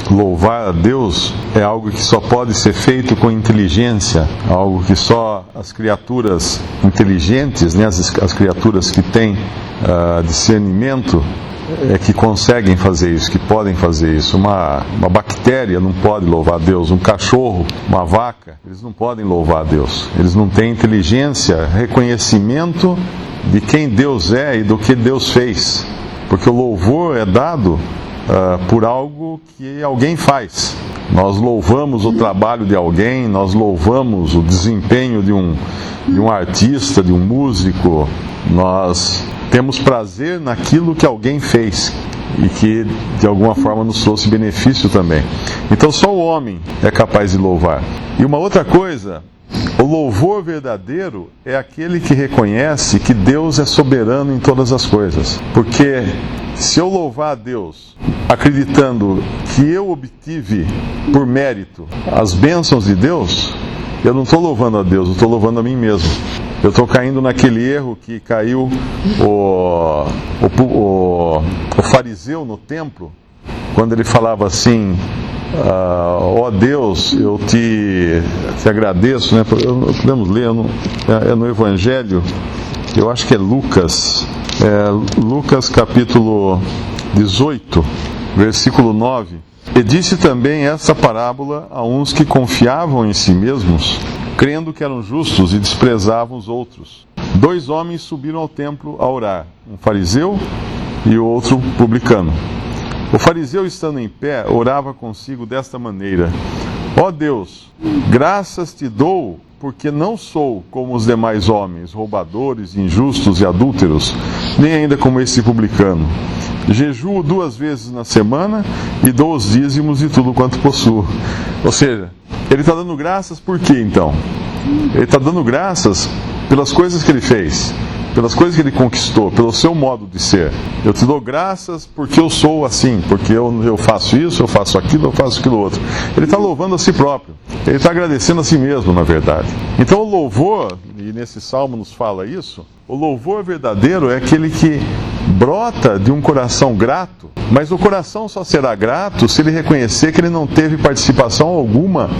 louvar a Deus é algo que só pode ser feito com inteligência, algo que só as criaturas inteligentes, né, as criaturas que têm discernimento, é que conseguem fazer isso, que podem fazer isso. Uma bactéria não pode louvar a Deus, um cachorro, uma vaca, eles não podem louvar a Deus. Eles não têm inteligência, reconhecimento de quem Deus é e do que Deus fez. Porque o louvor é dado por algo que alguém faz. Nós louvamos o trabalho de alguém, nós louvamos o desempenho de um artista, de um músico. Nós temos prazer naquilo que alguém fez e que de alguma forma nos trouxe benefício também. Então só o homem é capaz de louvar. E uma outra coisa, o louvor verdadeiro é aquele que reconhece que Deus é soberano em todas as coisas. Porque se eu louvar a Deus acreditando que eu obtive por mérito as bênçãos de Deus, eu não estou louvando a Deus, eu estou louvando a mim mesmo. Eu estou caindo naquele erro que caiu o fariseu no templo, quando ele falava assim: ó Deus, eu te agradeço, né? Podemos ler, é no Evangelho, eu acho que é Lucas, Lucas capítulo 18, versículo 9. E disse também essa parábola a uns que confiavam em si mesmos, crendo que eram justos e desprezavam os outros. 2 homens subiram ao templo a orar, um fariseu e o outro publicano. O fariseu, estando em pé, orava consigo desta maneira: ó Deus, graças te dou, porque não sou como os demais homens, roubadores, injustos e adúlteros, nem ainda como esse publicano. Jejuo 2 vezes na semana e dou os dízimos de tudo quanto possuo. Ou seja, ele está dando graças por quê então? Ele está dando graças pelas coisas que ele fez, pelas coisas que ele conquistou, pelo seu modo de ser. Eu te dou graças porque eu sou assim, porque eu faço isso, eu faço aquilo, eu faço aquilo outro. Ele está louvando a si próprio, ele está agradecendo a si mesmo, na verdade. Então o louvor, e nesse salmo nos fala isso, o louvor verdadeiro é aquele que brota de um coração grato, mas o coração só será grato se ele reconhecer que ele não teve participação alguma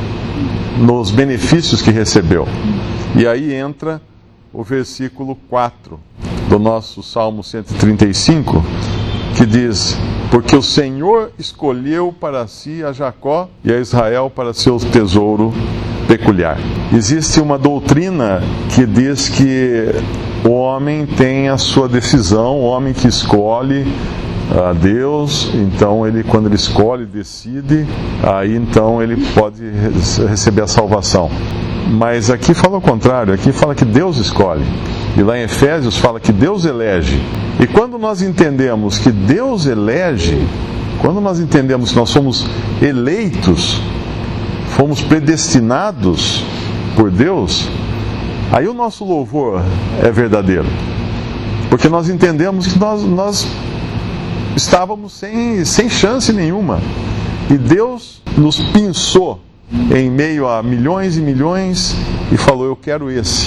nos benefícios que recebeu. E aí entra o versículo 4 do nosso Salmo 135, que diz: porque o Senhor escolheu para si a Jacó e a Israel para seu tesouro peculiar. Existe uma doutrina que diz que o homem tem a sua decisão, o homem que escolhe a Deus, então quando ele escolhe, decide, aí então ele pode receber a salvação. Mas aqui fala o contrário, aqui fala que Deus escolhe. E lá em Efésios fala que Deus elege. E quando nós entendemos que Deus elege, quando nós entendemos que nós somos eleitos, fomos predestinados por Deus, aí o nosso louvor é verdadeiro. Porque nós entendemos que nós estávamos sem chance nenhuma. E Deus nos pinçou em meio a milhões e milhões e falou: eu quero esse.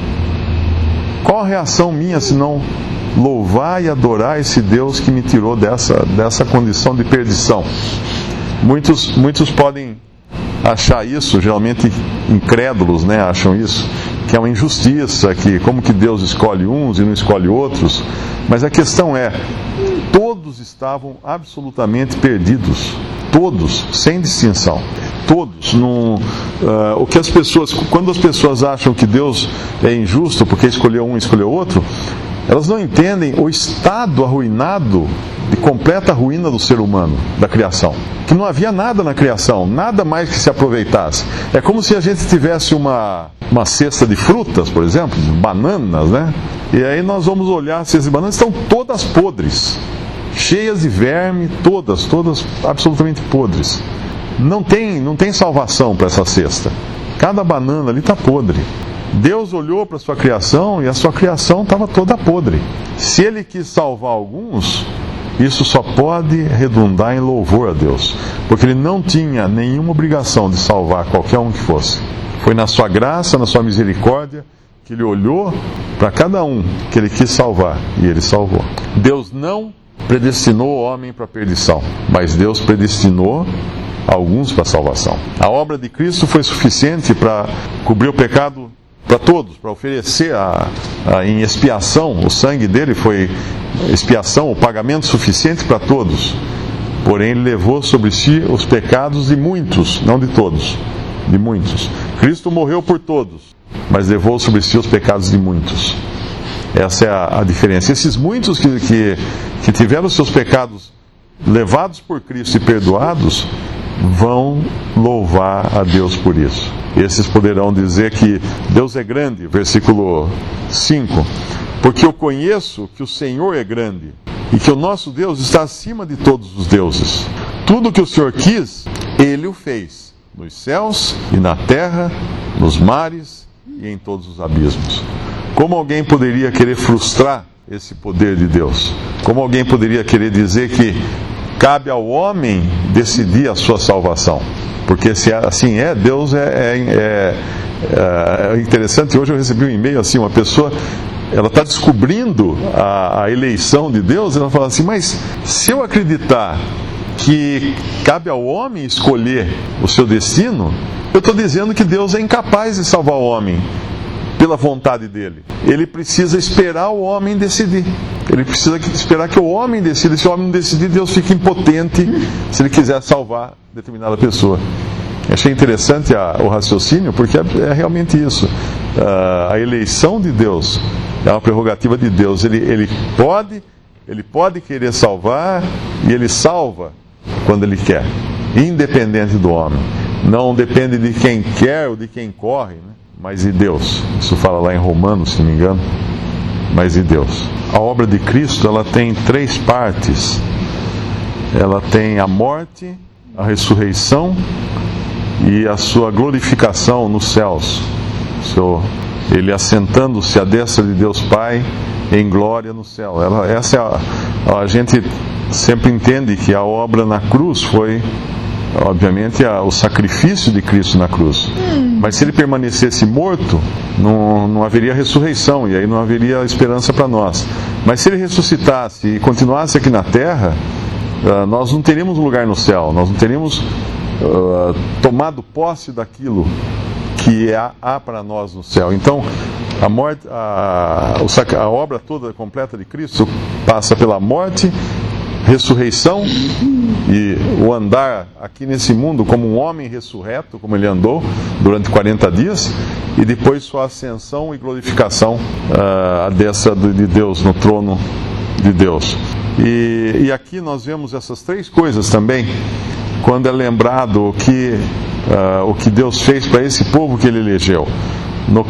Qual a reação minha senão louvar e adorar esse Deus que me tirou dessa condição de perdição? Muitos podem achar isso, geralmente incrédulos, né, acham isso, que é uma injustiça, que como que Deus escolhe uns e não escolhe outros. Mas a questão é, todos estavam absolutamente perdidos, todos, sem distinção, todos. O que as pessoas, quando as pessoas acham que Deus é injusto porque escolheu um e escolheu outro, elas não entendem o estado arruinado, de completa ruína do ser humano, da criação. Que não havia nada na criação, nada mais que se aproveitasse. É como se a gente tivesse uma cesta de frutas, por exemplo, bananas, né? E aí nós vamos olhar, se as bananas estão todas podres, cheias de verme, todas absolutamente podres. Não tem salvação para essa cesta. Cada banana ali está podre. Deus olhou para a sua criação e a sua criação estava toda podre. Se Ele quis salvar alguns, isso só pode redundar em louvor a Deus, porque Ele não tinha nenhuma obrigação de salvar qualquer um que fosse. Foi na sua graça, na sua misericórdia, Ele olhou para cada um que Ele quis salvar, e Ele salvou. Deus não predestinou o homem para a perdição, mas Deus predestinou alguns para a salvação. A obra de Cristo foi suficiente para cobrir o pecado para todos, para oferecer em expiação. O sangue dele foi expiação, o pagamento suficiente para todos. Porém, ele levou sobre si os pecados de muitos, não de todos, de muitos. Cristo morreu por todos, mas levou sobre si os pecados de muitos. Essa é a diferença. Esses muitos que tiveram os seus pecados levados por Cristo e perdoados, vão louvar a Deus por isso. Esses poderão dizer que Deus é grande, versículo 5, porque eu conheço que o Senhor é grande e que o nosso Deus está acima de todos os deuses. Tudo que o Senhor quis, Ele o fez, nos céus e na terra, nos mares e em todos os abismos. Como alguém poderia querer frustrar esse poder de Deus? Como alguém poderia querer dizer que cabe ao homem decidir a sua salvação? Porque se assim é, Deus é interessante. Hoje eu recebi um e-mail assim, uma pessoa, ela está descobrindo a eleição de Deus, e ela fala assim, mas se eu acreditar que cabe ao homem escolher o seu destino, eu estou dizendo que Deus é incapaz de salvar o homem pela vontade dele. Ele precisa esperar o homem decidir. Ele precisa esperar que o homem decida. Se o homem não decidir, Deus fica impotente se ele quiser salvar determinada pessoa. Achei interessante o raciocínio, porque é realmente isso. A eleição de Deus é uma prerrogativa de Deus. Ele pode querer salvar, e ele salva quando ele quer, independente do homem. Não depende de quem quer ou de quem corre, né? Mas de Deus. Isso fala lá em Romanos, se não me engano. Mas de Deus. A obra de Cristo, ela tem 3 partes. Ela tem a morte, a ressurreição e a sua glorificação nos céus. Ele assentando-se à destra de Deus Pai em glória no céu. A gente sempre entende que a obra na cruz foi, obviamente, o sacrifício de Cristo na cruz. Mas se ele permanecesse morto, não haveria ressurreição, e aí não haveria esperança para nós. Mas se ele ressuscitasse e continuasse aqui na terra, nós não teríamos um lugar no céu, nós não teríamos tomado posse daquilo que há para nós no céu. Então, a obra toda completa de Cristo passa pela morte, ressurreição e o andar aqui nesse mundo como um homem ressurreto, como ele andou durante 40 dias, e depois sua ascensão e glorificação à destra de Deus, no trono de Deus. E aqui nós vemos essas 3 coisas também, quando é lembrado o que Deus fez para esse povo que ele elegeu. No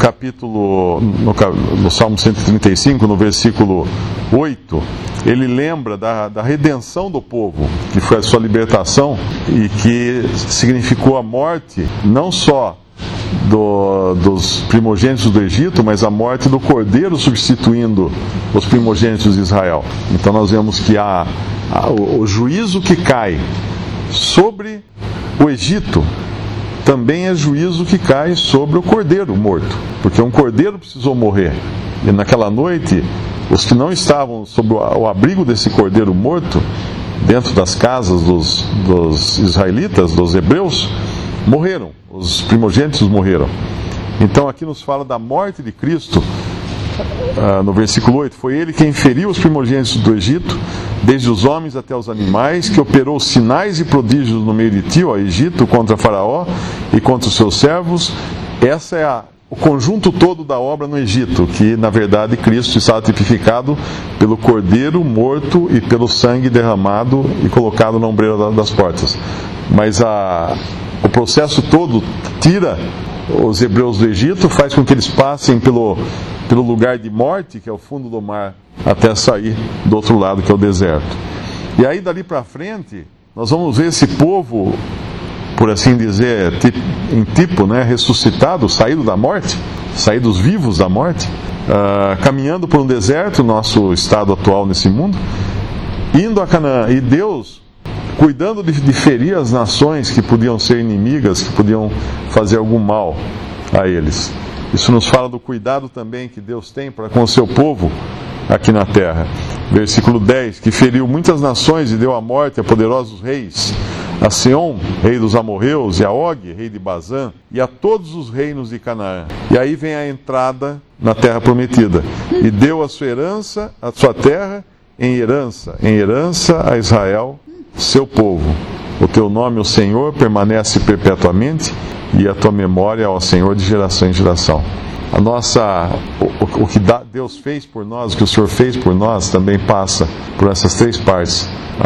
Salmo 135, no versículo 8, ele lembra da redenção do povo, que foi a sua libertação e que significou a morte, não só dos primogênitos do Egito, mas a morte do cordeiro substituindo os primogênitos de Israel. Então nós vemos que o juízo que cai sobre o Egito também é juízo que cai sobre o cordeiro morto, porque um cordeiro precisou morrer. E naquela noite, os que não estavam sob o abrigo desse cordeiro morto, dentro das casas dos israelitas, dos hebreus, morreram. Os primogênitos morreram. Então aqui nos fala da morte de Cristo, no versículo 8. Foi ele quem feriu os primogênitos do Egito, desde os homens até os animais, que operou sinais e prodígios no meio de ti, ó Egito, contra Faraó e contra os seus servos. Essa é o conjunto todo da obra no Egito, que na verdade Cristo estava tipificado pelo cordeiro morto e pelo sangue derramado e colocado na ombreira das portas. Mas o processo todo tira os hebreus do Egito, faz com que eles passem pelo lugar de morte, que é o fundo do mar, até sair do outro lado, que é o deserto. E aí dali para frente, nós vamos ver esse povo, por assim dizer, ressuscitado, saído da morte, saídos vivos da morte, caminhando por um deserto, nosso estado atual nesse mundo, indo a Canaã, e Deus cuidando de ferir as nações que podiam ser inimigas, que podiam fazer algum mal a eles. Isso nos fala do cuidado também que Deus tem para com o seu povo aqui na terra. Versículo 10, que feriu muitas nações e deu a morte a poderosos reis, a Seom, rei dos amorreus, e a Og, rei de Bazã, e a todos os reinos de Canaã. E aí vem a entrada na terra prometida. E deu a sua herança, a sua terra, em herança a Israel, seu povo. O teu nome, o Senhor, permanece perpetuamente, e a tua memória, ó Senhor, de geração em geração. O que Deus fez por nós, o que o Senhor fez por nós, também passa por essas três partes: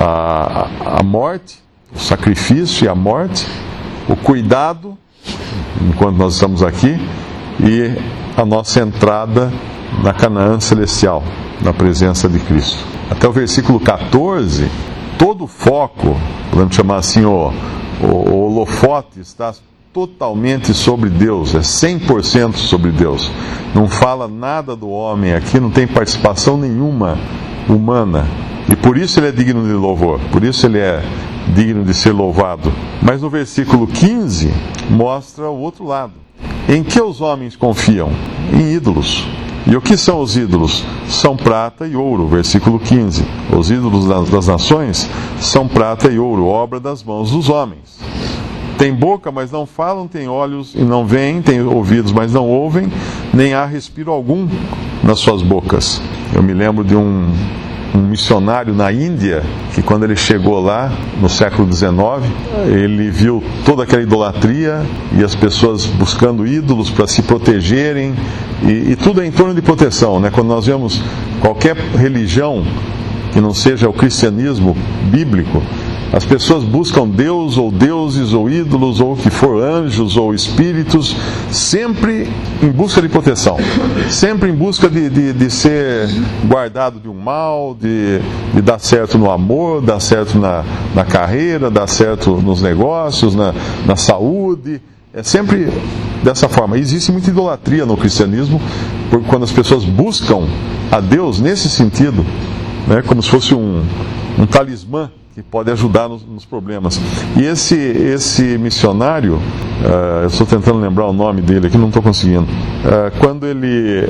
a morte, o sacrifício e a morte, o cuidado, enquanto nós estamos aqui, e a nossa entrada na Canaã celestial, na presença de Cristo. Até o versículo 14, todo o foco, podemos chamar assim, o holofote está totalmente sobre Deus, é 100% sobre Deus. Não fala nada do homem aqui, não tem participação nenhuma humana. E por isso ele é digno de louvor, por isso ele é digno de ser louvado. Mas no versículo 15 mostra o outro lado. Em que os homens confiam? Em ídolos. E o que são os ídolos? São prata e ouro, versículo 15. Os ídolos das nações são prata e ouro, obra das mãos dos homens. Tem boca, mas não falam, tem olhos e não veem, tem ouvidos, mas não ouvem, nem há respiro algum nas suas bocas. Eu me lembro de um missionário na Índia, que quando ele chegou lá, no século XIX, ele viu toda aquela idolatria e as pessoas buscando ídolos para se protegerem, e tudo é em torno de proteção, né? Quando nós vemos qualquer religião que não seja o cristianismo bíblico, as pessoas buscam Deus, ou deuses, ou ídolos, ou o que for, anjos, ou espíritos, sempre em busca de proteção, sempre em busca de ser guardado de um mal, de dar certo no amor, dar certo na carreira, dar certo nos negócios, na saúde. É sempre dessa forma. Existe muita idolatria no cristianismo, porque quando as pessoas buscam a Deus nesse sentido, né, como se fosse um talismã que pode ajudar nos problemas. E esse missionário, eu estou tentando lembrar o nome dele aqui, não estou conseguindo. Quando ele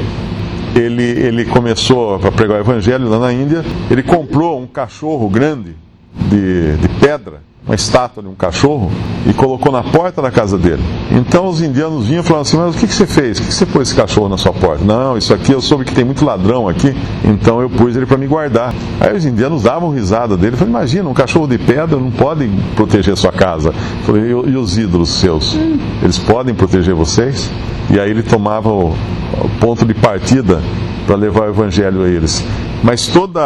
começou a pregar o evangelho lá na Índia, ele comprou um cachorro grande de pedra, uma estátua de um cachorro, e colocou na porta da casa dele. Então os indianos vinham e falavam assim: mas o que você fez? Por que você pôs esse cachorro na sua porta? Não, isso aqui eu soube que tem muito ladrão aqui, então eu pus ele para me guardar. Aí os indianos davam risada dele. Eu falei: imagina, um cachorro de pedra não pode proteger sua casa. Eu falei: e os ídolos seus? Eles podem proteger vocês? E aí ele tomava o ponto de partida para levar o evangelho a eles. Mas todo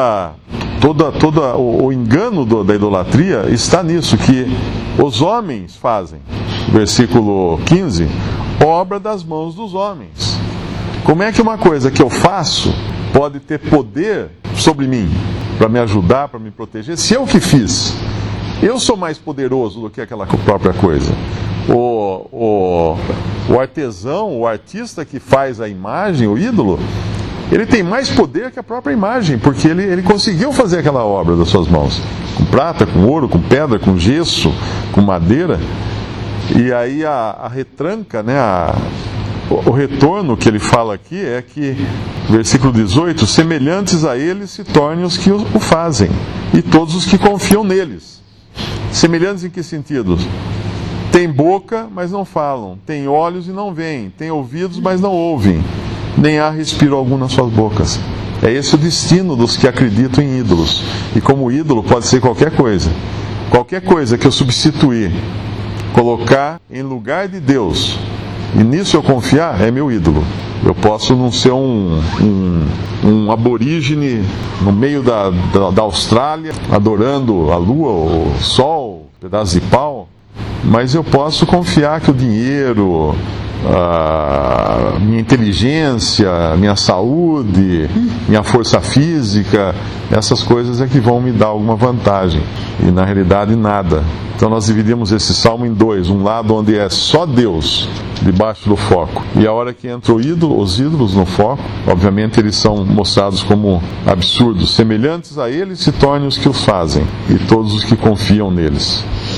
o engano da idolatria está nisso, que os homens fazem. Versículo 15, obra das mãos dos homens. Como é que uma coisa que eu faço pode ter poder sobre mim, para me ajudar, para me proteger, se eu que fiz? Eu sou mais poderoso do que aquela própria coisa. O artesão, o artista que faz a imagem, o ídolo, ele tem mais poder que a própria imagem, porque ele conseguiu fazer aquela obra das suas mãos, com prata, com ouro, com pedra, com gesso, com madeira. E aí a retranca, né, o retorno que ele fala aqui é que, versículo 18, semelhantes a ele se tornem os que o fazem, e todos os que confiam neles. Semelhantes em que sentido? Tem boca, mas não falam, tem olhos e não veem, tem ouvidos, mas não ouvem, nem há respiro algum nas suas bocas. É esse o destino dos que acreditam em ídolos. E como ídolo pode ser qualquer coisa. Qualquer coisa que eu substituir, colocar em lugar de Deus, e nisso eu confiar, é meu ídolo. Eu posso não ser um aborígene no meio da Austrália, adorando a lua, o sol, um pedaço de pau, mas eu posso confiar que o dinheiro, minha inteligência, minha saúde, minha força física, essas coisas é que vão me dar alguma vantagem, e na realidade nada. Então nós dividimos esse salmo em dois: um lado onde é só Deus debaixo do foco, e a hora que entra os ídolos no foco, obviamente eles são mostrados como absurdos. Semelhantes a eles se tornem os que os fazem, e todos os que confiam neles.